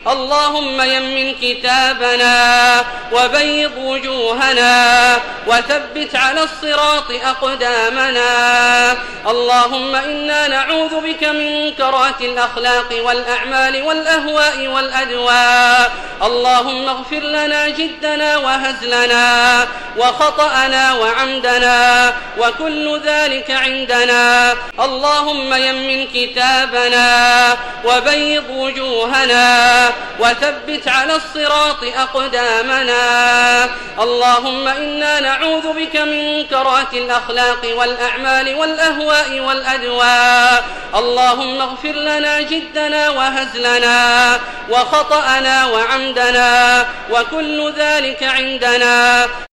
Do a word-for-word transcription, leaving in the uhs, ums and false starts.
اللهم يمن كتابنا وبيض وجوهنا وثبت على الصراط أقدامنا. اللهم إنا نعوذ بك من منكرات الأخلاق والأعمال والأهواء والأدواء. اللهم اغفر لنا جدنا وهزلنا وخطأنا وعمدنا وكل ذلك عندنا. اللهم يمن كتابنا وبيض وجوهنا وثبت على الصراط أقدامنا. اللهم إنا نعوذ بك من منكرات الأخلاق والأعمال والأهواء والأدواء. اللهم اغفر لنا جدنا وهزلنا وخطأنا وعمدنا وكل ذلك عندنا.